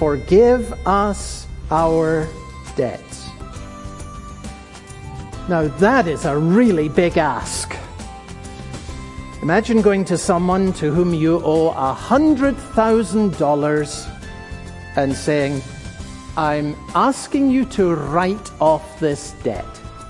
forgive us our debts. Now that is a really big ask. Imagine going to someone to whom you owe $100,000 and saying, I'm asking you to write off this debt.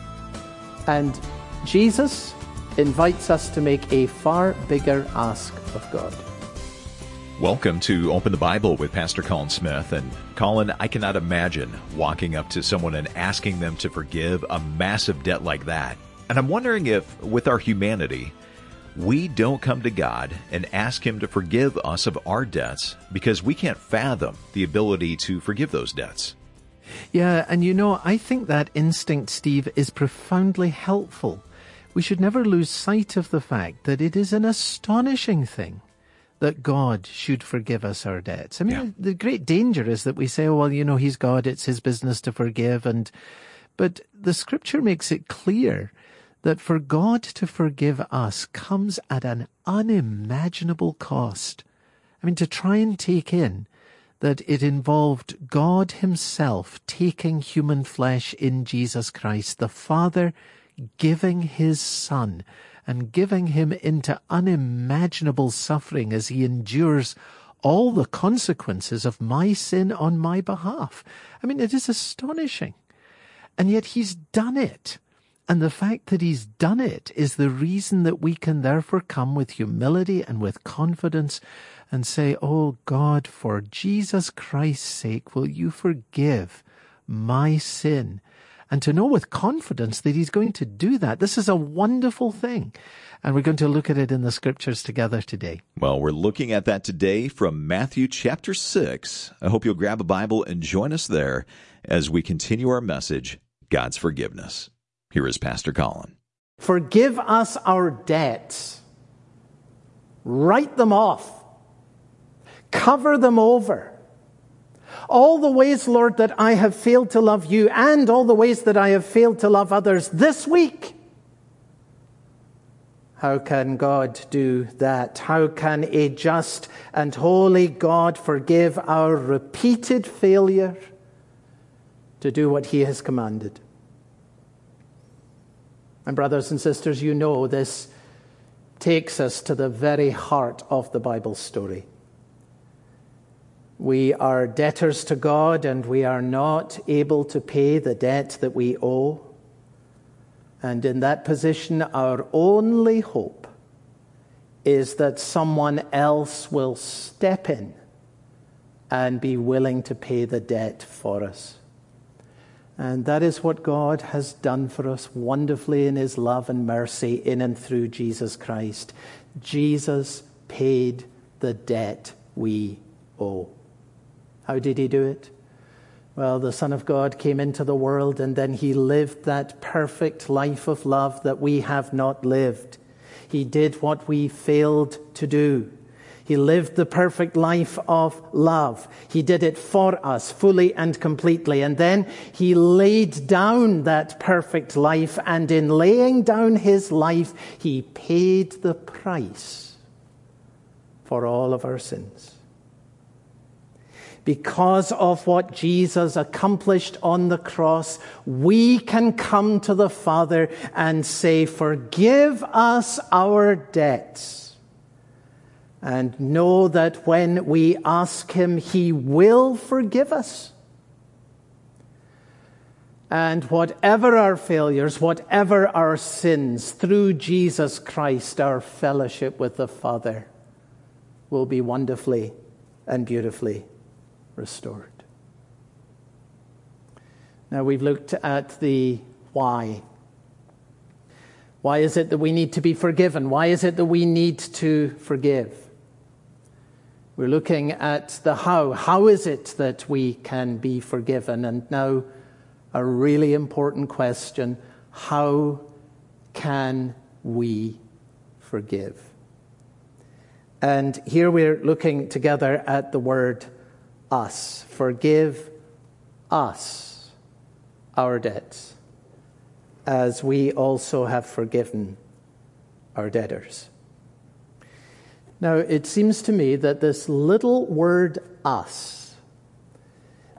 And Jesus invites us to make a far bigger ask of God. Welcome to Open the Bible with Pastor Colin Smith. And Colin, I cannot imagine walking up to someone and asking them to forgive a massive debt like that. And I'm wondering if, with our humanity, we don't come to God and ask Him to forgive us of our debts because we can't fathom the ability to forgive those debts. Yeah, and I think that instinct, Steve, is profoundly helpful. We should never lose sight of the fact that it is an astonishing thing that God should forgive us our debts. I mean, The great danger is that we say, oh, well, He's God, it's His business to forgive. But the Scripture makes it clear that for God to forgive us comes at an unimaginable cost. I mean, to try and take in that it involved God Himself taking human flesh in Jesus Christ, the Father giving His Son and giving Him into unimaginable suffering as He endures all the consequences of my sin on my behalf. I mean, it is astonishing. And yet He's done it. And the fact that He's done it is the reason that we can therefore come with humility and with confidence and say, oh God, for Jesus Christ's sake, will you forgive my sin? And to know with confidence that He's going to do that. This is a wonderful thing. And we're going to look at it in the Scriptures together today. Well, we're looking at that today from Matthew chapter 6. I hope you'll grab a Bible and join us there as we continue our message, God's Forgiveness. Here is Pastor Colin. Forgive us our debts. Write them off. Cover them over. All the ways, Lord, that I have failed to love you and all the ways that I have failed to love others this week. How can God do that? How can a just and holy God forgive our repeated failure to do what He has commanded? And brothers and sisters, this takes us to the very heart of the Bible story. We are debtors to God, and we are not able to pay the debt that we owe. And in that position, our only hope is that someone else will step in and be willing to pay the debt for us. And that is what God has done for us wonderfully in His love and mercy in and through Jesus Christ. Jesus paid the debt we owe. How did He do it? Well, the Son of God came into the world, and then He lived that perfect life of love that we have not lived. He did what we failed to do. He lived the perfect life of love. He did it for us fully and completely. And then He laid down that perfect life. And in laying down His life, He paid the price for all of our sins. Because of what Jesus accomplished on the cross, we can come to the Father and say, forgive us our debts. And know that when we ask Him, He will forgive us. And whatever our failures, whatever our sins, through Jesus Christ, our fellowship with the Father will be wonderfully and beautifully restored. Now we've looked at the why. Why is it that we need to be forgiven? Why is it that we need to forgive? We're looking at the how. How is it that we can be forgiven? And now a really important question. How can we forgive? And here we're looking together at the word us. Forgive us our debts, as we also have forgiven our debtors. Now, it seems to me that this little word us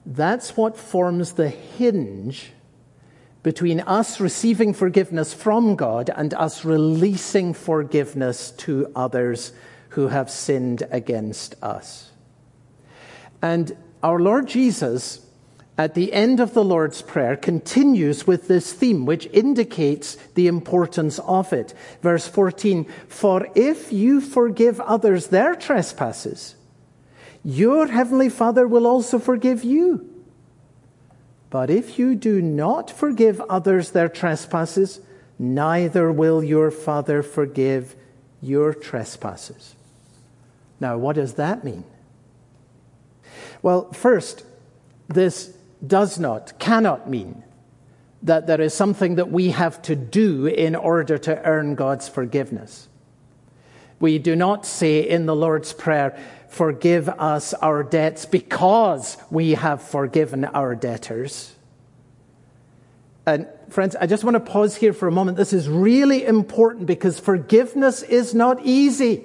That's what forms the hinge between us receiving forgiveness from God and us releasing forgiveness to others who have sinned against us. And our Lord Jesus, at the end of the Lord's Prayer, continues with this theme, which indicates the importance of it. Verse 14, "For if you forgive others their trespasses, your heavenly Father will also forgive you. But if you do not forgive others their trespasses, neither will your Father forgive your trespasses." Now, what does that mean? Well, first, this cannot mean that there is something that we have to do in order to earn God's forgiveness. We do not say in the Lord's Prayer, "Forgive us our debts because we have forgiven our debtors." And friends, I just want to pause here for a moment. This is really important because forgiveness is not easy.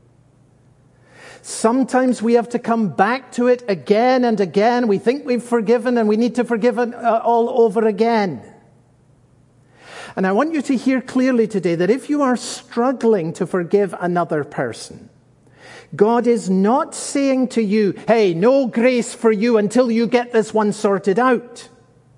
Sometimes we have to come back to it again and again. We think we've forgiven and we need to forgive it all over again. And I want you to hear clearly today that if you are struggling to forgive another person, God is not saying to you, "Hey, no grace for you until you get this one sorted out."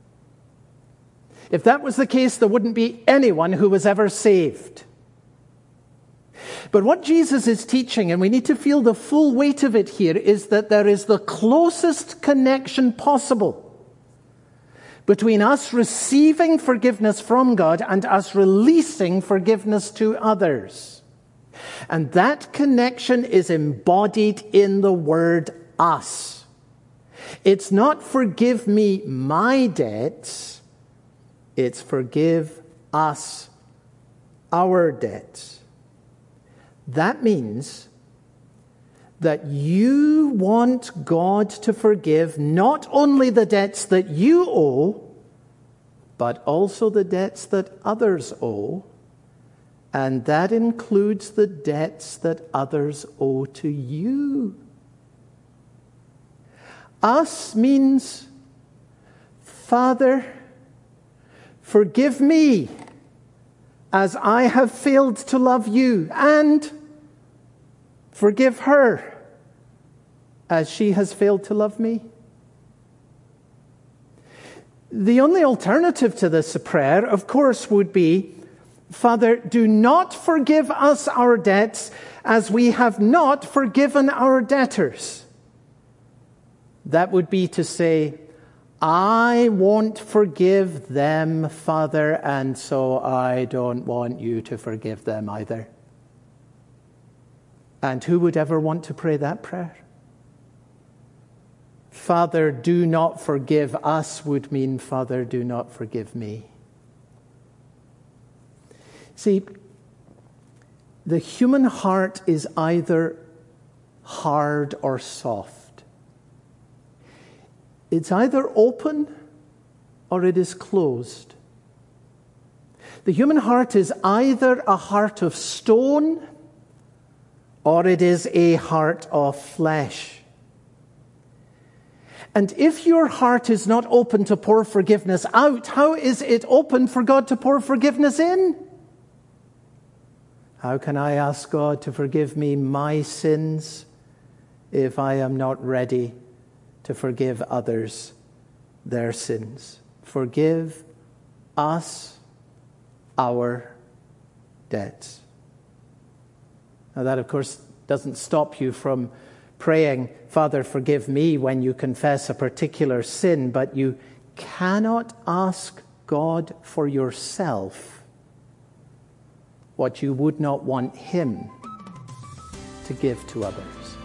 If that was the case, there wouldn't be anyone who was ever saved. But what Jesus is teaching, and we need to feel the full weight of it here, is that there is the closest connection possible between us receiving forgiveness from God and us releasing forgiveness to others. And that connection is embodied in the word us. It's not forgive me my debts, it's forgive us our debts. That means that you want God to forgive not only the debts that you owe, but also the debts that others owe. And that includes the debts that others owe to you. Us means, Father, forgive me as I have failed to love you, and forgive her as she has failed to love me. The only alternative to this prayer, of course, would be, Father, do not forgive us our debts as we have not forgiven our debtors. That would be to say, I won't forgive them, Father, and so I don't want you to forgive them either. And who would ever want to pray that prayer? Father, do not forgive us would mean, Father, do not forgive me. See, the human heart is either hard or soft. It's either open or it is closed. The human heart is either a heart of stone or it is a heart of flesh. And if your heart is not open to pour forgiveness out, how is it open for God to pour forgiveness in? How can I ask God to forgive me my sins if I am not ready to forgive others their sins? Forgive us our debts. Now that, of course, doesn't stop you from praying, Father, forgive me, when you confess a particular sin, but you cannot ask God for yourself what you would not want Him to give to others.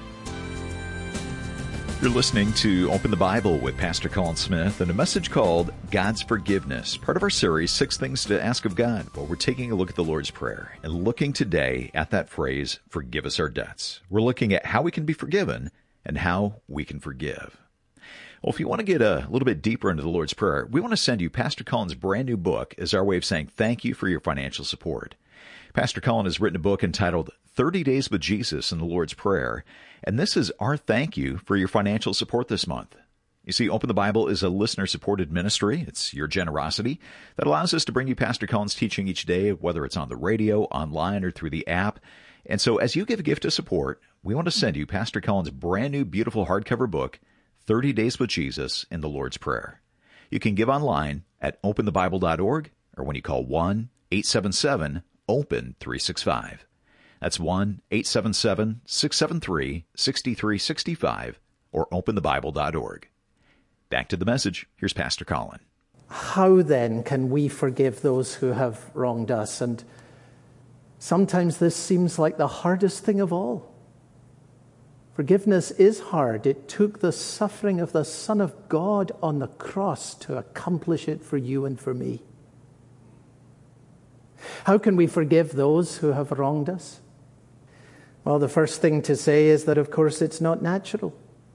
You're listening to Open the Bible with Pastor Colin Smith and a message called God's Forgiveness, part of our series, 6 Things to Ask of God. Well, we're taking a look at the Lord's Prayer and looking today at that phrase, forgive us our debts. We're looking at how we can be forgiven and how we can forgive. Well, if you want to get a little bit deeper into the Lord's Prayer, we want to send you Pastor Colin's brand new book as our way of saying thank you for your financial support. Pastor Colin has written a book entitled 30 Days with Jesus in the Lord's Prayer, and this is our thank you for your financial support this month. You see, Open the Bible is a listener-supported ministry. It's your generosity that allows us to bring you Pastor Colin's teaching each day, whether it's on the radio, online, or through the app. And so as you give a gift of support, we want to send you Pastor Colin's brand new, beautiful hardcover book, 30 Days with Jesus in the Lord's Prayer. You can give online at openthebible.org or when you call 1-877-OPEN-365. That's 1-877-673-6365 or openthebible.org. Back to the message. Here's Pastor Colin. How then can we forgive those who have wronged us? And sometimes this seems like the hardest thing of all. Forgiveness is hard. It took the suffering of the Son of God on the cross to accomplish it for you and for me. How can we forgive those who have wronged us? Well, the first thing to say is that, of course, it's not natural.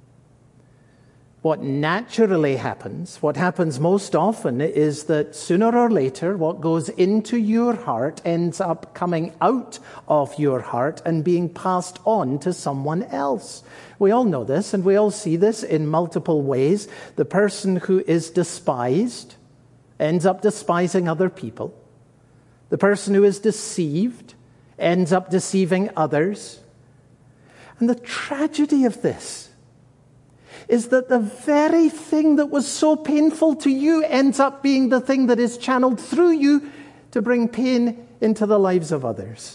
What naturally happens, what happens most often, is that sooner or later what goes into your heart ends up coming out of your heart and being passed on to someone else. We all know this, and we all see this in multiple ways. The person who is despised ends up despising other people. The person who is deceived ends up deceiving others. And the tragedy of this is that the very thing that was so painful to you ends up being the thing that is channeled through you to bring pain into the lives of others.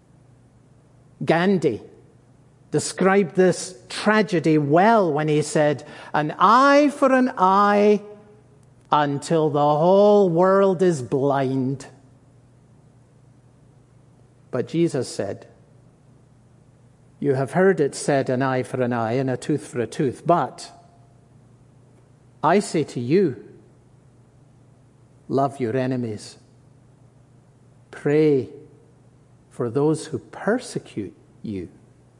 Gandhi described this tragedy well when he said, "An eye for an eye until the whole world is blind." But Jesus said, "You have heard it said, an eye for an eye and a tooth for a tooth. But I say to you, love your enemies. Pray for those who persecute you."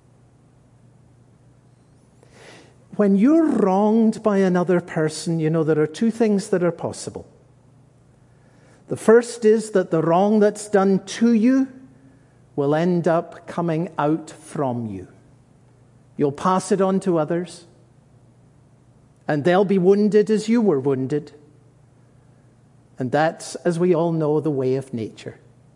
When you're wronged by another person, you know there are two things that are possible. The first is that the wrong that's done to you will end up coming out from you. You'll pass it on to others, and they'll be wounded as you were wounded. And that's, as we all know, the way of nature.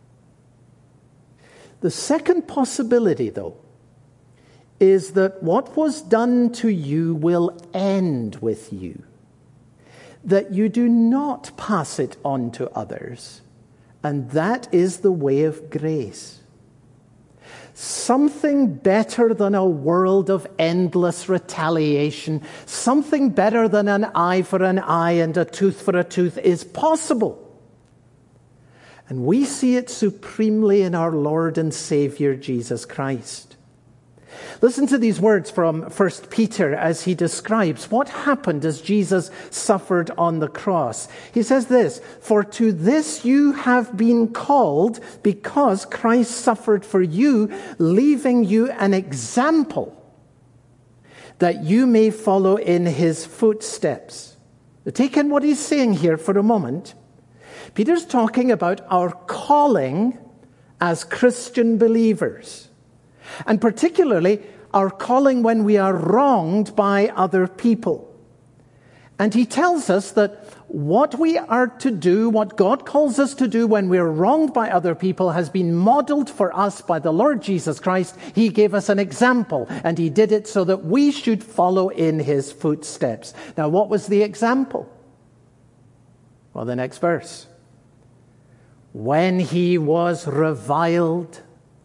The second possibility, though, is that what was done to you will end with you, that you do not pass it on to others, and that is the way of grace. Something better than a world of endless retaliation, something better than an eye for an eye and a tooth for a tooth is possible. And we see it supremely in our Lord and Savior, Jesus Christ. Listen to these words from 1 Peter as he describes what happened as Jesus suffered on the cross. He says this, "For to this you have been called, because Christ suffered for you, leaving you an example that you may follow in his footsteps." Now, take in what he's saying here for a moment. Peter's talking about our calling as Christian believers. And particularly, our calling when we are wronged by other people. And he tells us that what we are to do, what God calls us to do when we're wronged by other people, has been modeled for us by the Lord Jesus Christ. He gave us an example, and he did it so that we should follow in his footsteps. Now, what was the example? Well, the next verse. "When he was reviled,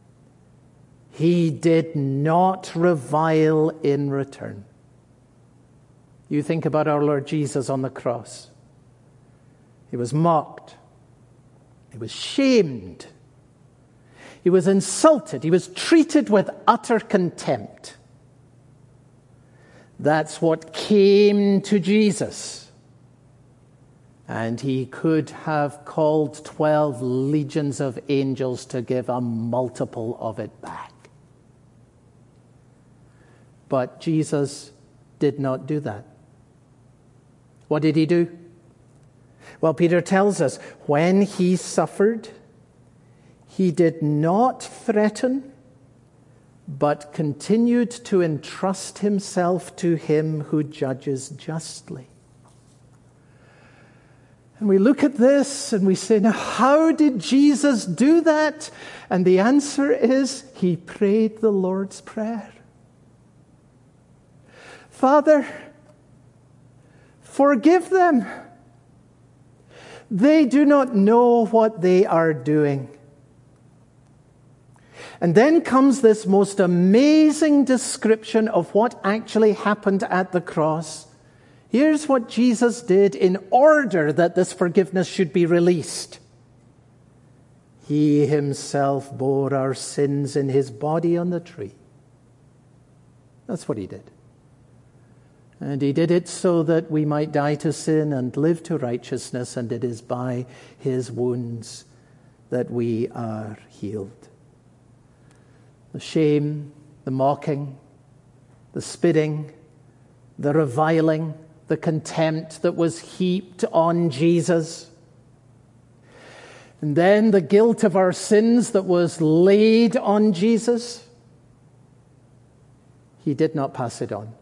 he did not revile in return." You think about our Lord Jesus on the cross. He was mocked. He was shamed. He was insulted. He was treated with utter contempt. That's what came to Jesus. And he could have called 12 legions of angels to give a multiple of it back. But Jesus did not do that. What did he do? Well, Peter tells us, when he suffered, he did not threaten, but continued to entrust himself to him who judges justly. And we look at this and we say, now how did Jesus do that? And the answer is, he prayed the Lord's Prayer. Father, forgive them. They do not know what they are doing. And then comes this most amazing description of what actually happened at the cross. Here's what Jesus did in order that this forgiveness should be released. He himself bore our sins in his body on the tree. That's what he did. And he did it so that we might die to sin and live to righteousness, and it is by his wounds that we are healed. The shame, the mocking, the spitting, the reviling, the contempt that was heaped on Jesus, and then the guilt of our sins that was laid on Jesus, he did not pass it on.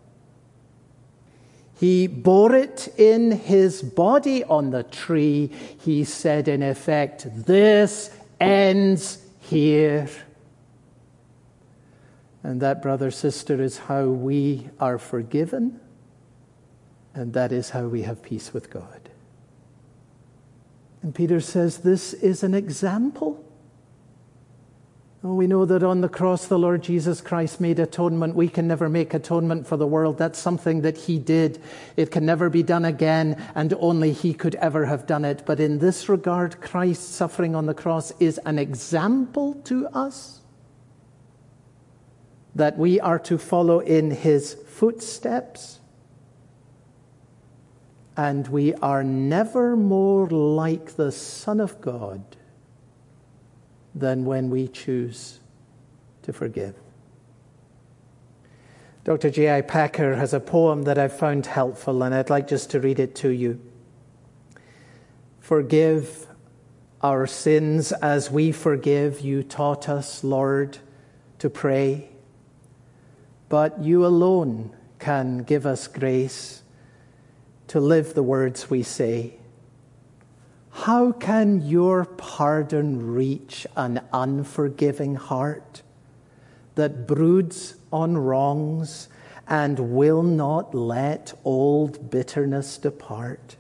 He bore it in his body on the tree. He said, in effect, this ends here. And that, brother, sister, is how we are forgiven. And that is how we have peace with God. And Peter says this is an example. Oh, we know that on the cross the Lord Jesus Christ made atonement. We can never make atonement for the world. That's something that he did. It can never be done again, and only he could ever have done it. But in this regard, Christ's suffering on the cross is an example to us that we are to follow in his footsteps. And we are never more like the Son of God than when we choose to forgive. Dr. J.I. Packer has a poem that I've found helpful, and I'd like just to read it to you. Forgive our sins as we forgive. You taught us, Lord, to pray. But you alone can give us grace to live the words we say. How can your pardon reach an unforgiving heart that broods on wrongs and will not let old bitterness depart?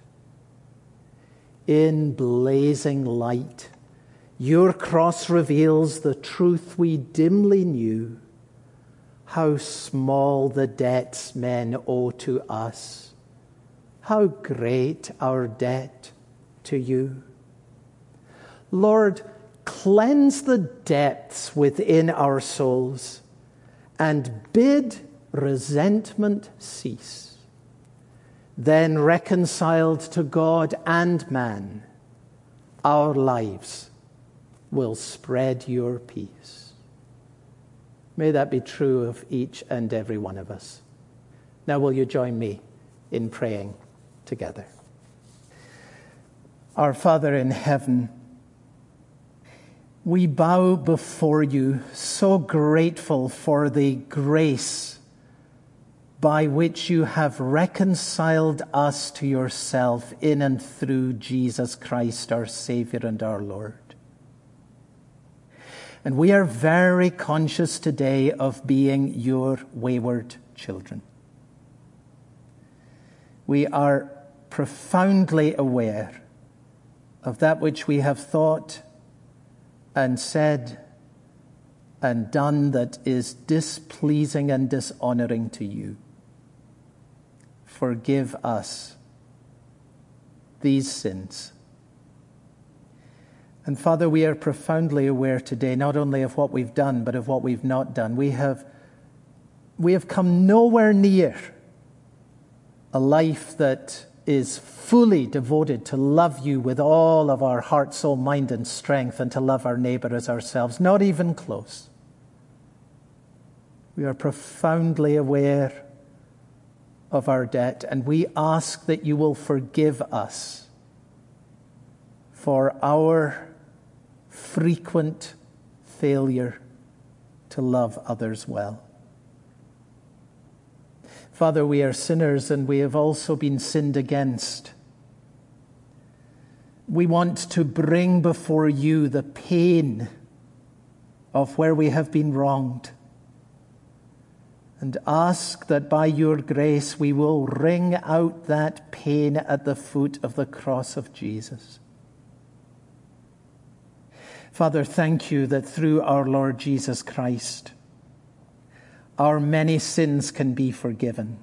In blazing light, your cross reveals the truth we dimly knew, how small the debts men owe to us, how great our debt to you. Lord, cleanse the depths within our souls and bid resentment cease. Then, reconciled to God and man, our lives will spread your peace. May that be true of each and every one of us. Now will you join me in praying together? Our Father in heaven, we bow before you, so grateful for the grace by which you have reconciled us to yourself in and through Jesus Christ, our Savior and our Lord. And we are very conscious today of being your wayward children. We are profoundly aware of that which we have thought and said and done that is displeasing and dishonoring to you. Forgive us these sins. And Father, we are profoundly aware today not only of what we've done, but of what we've not done. We have come nowhere near a life that is fully devoted to love you with all of our heart, soul, mind, and strength, and to love our neighbor as ourselves. Not even close. We are profoundly aware of our debt, and we ask that you will forgive us for our frequent failure to love others well. Father, we are sinners and we have also been sinned against. We want to bring before you the pain of where we have been wronged and ask that by your grace we will wring out that pain at the foot of the cross of Jesus. Father, thank you that through our Lord Jesus Christ, our many sins can be forgiven.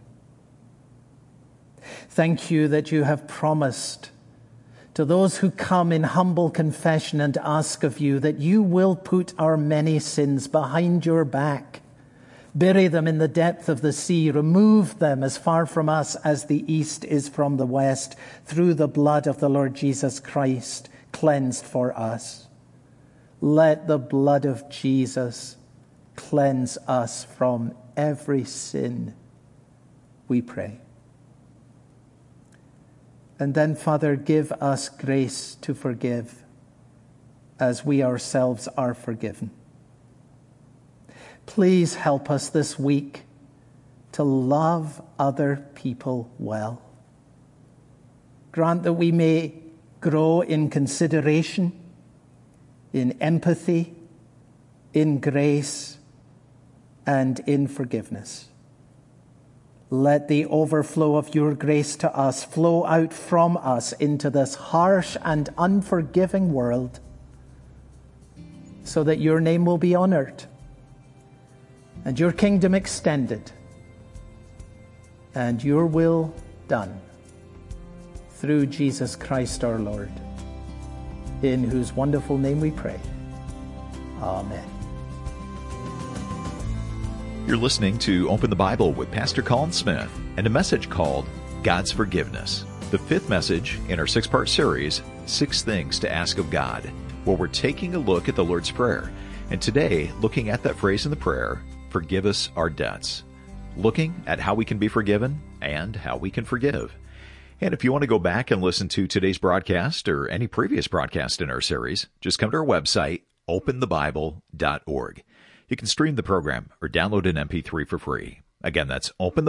Thank you that you have promised to those who come in humble confession and ask of you that you will put our many sins behind your back, bury them in the depth of the sea, remove them as far from us as the east is from the west, through the blood of the Lord Jesus Christ, cleansed for us. Let the blood of Jesus cleanse us from every sin, we pray. And then, Father, give us grace to forgive as we ourselves are forgiven. Please help us this week to love other people well. Grant that we may grow in consideration, in empathy, in grace, and in forgiveness. Let the overflow of your grace to us flow out from us into this harsh and unforgiving world, so that your name will be honored and your kingdom extended and your will done through Jesus Christ our Lord, in whose wonderful name we pray. Amen. You're listening to Open the Bible with Pastor Colin Smith and a message called God's Forgiveness, the fifth message in our six-part series, 6 Things to Ask of God, where we're taking a look at the Lord's Prayer. And today, looking at that phrase in the prayer, forgive us our debts, looking at how we can be forgiven and how we can forgive. And if you want to go back and listen to today's broadcast or any previous broadcast in our series, just come to our website, openthebible.org. You can stream the program or download an MP3 for free. Again, that's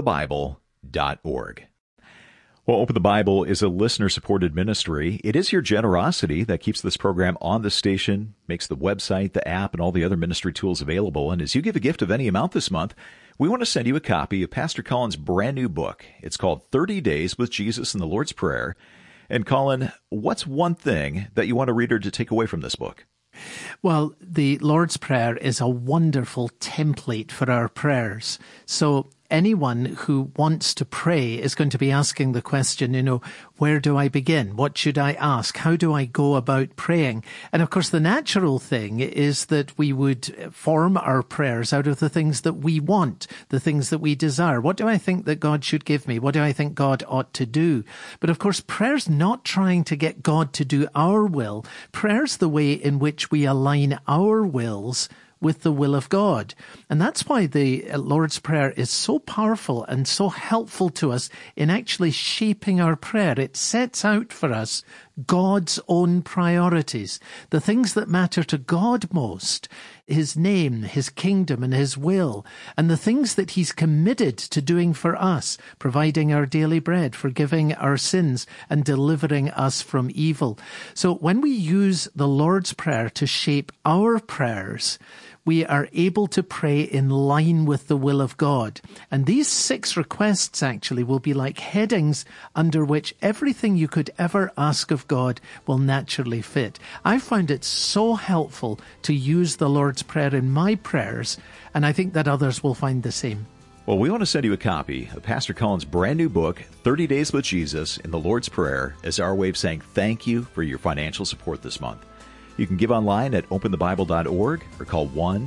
openthebible.org. Well, Open the Bible is a listener-supported ministry. It is your generosity that keeps this program on the station, makes the website, the app, and all the other ministry tools available. And as you give a gift of any amount this month, we want to send you a copy of Pastor Colin's brand new book. It's called 30 Days with Jesus in the Lord's Prayer. And Colin, what's one thing that you want a reader to take away from this book? Well, the Lord's Prayer is a wonderful template for our prayers. So anyone who wants to pray is going to be asking the question, where do I begin? What should I ask? How do I go about praying? And of course, the natural thing is that we would form our prayers out of the things that we want, the things that we desire. What do I think that God should give me? What do I think God ought to do? But of course, prayer's not trying to get God to do our will. Prayer's the way in which we align our wills with the will of God. And that's why the Lord's Prayer is so powerful and so helpful to us in actually shaping our prayer. It sets out for us God's own priorities, the things that matter to God most, His name, His kingdom, and His will, and the things that He's committed to doing for us, providing our daily bread, forgiving our sins, and delivering us from evil. So when we use the Lord's Prayer to shape our prayers, we are able to pray in line with the will of God. And these 6 requests actually will be like headings under which everything you could ever ask of God will naturally fit. I found it so helpful to use the Lord's Prayer in my prayers, and I think that others will find the same. Well, we want to send you a copy of Pastor Colin's brand new book, 30 Days with Jesus in the Lord's Prayer, as our way of saying thank you for your financial support this month. You can give online at openthebible.org or call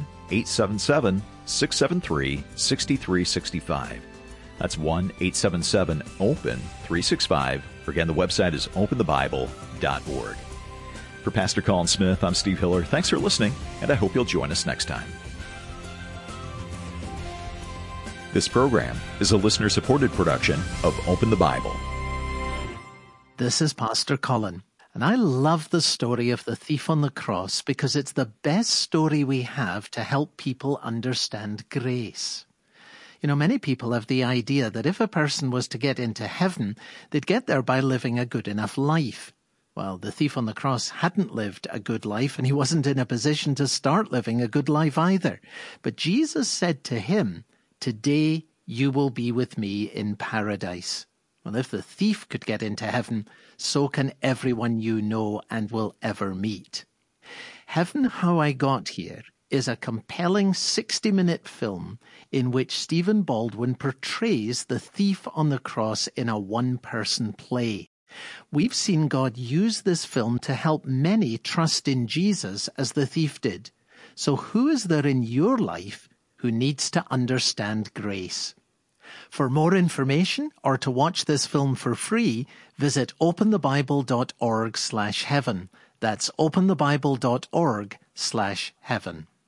1-877-673-6365. That's 1-877-OPEN-365. Again, the website is openthebible.org. For Pastor Colin Smith, I'm Steve Hiller. Thanks for listening, and I hope you'll join us next time. This program is a listener-supported production of Open the Bible. This is Pastor Colin. And I love the story of the thief on the cross because it's the best story we have to help people understand grace. You know, many people have the idea that if a person was to get into heaven, they'd get there by living a good enough life. Well, the thief on the cross hadn't lived a good life, and he wasn't in a position to start living a good life either. But Jesus said to him, "Today you will be with me in paradise." Well, if the thief could get into heaven, so can everyone you know and will ever meet. Heaven, How I Got Here is a compelling 60-minute film in which Stephen Baldwin portrays the thief on the cross in a one-person play. We've seen God use this film to help many trust in Jesus as the thief did. So who is there in your life who needs to understand grace? For more information or to watch this film for free, visit openthebible.org/heaven. That's openthebible.org/heaven.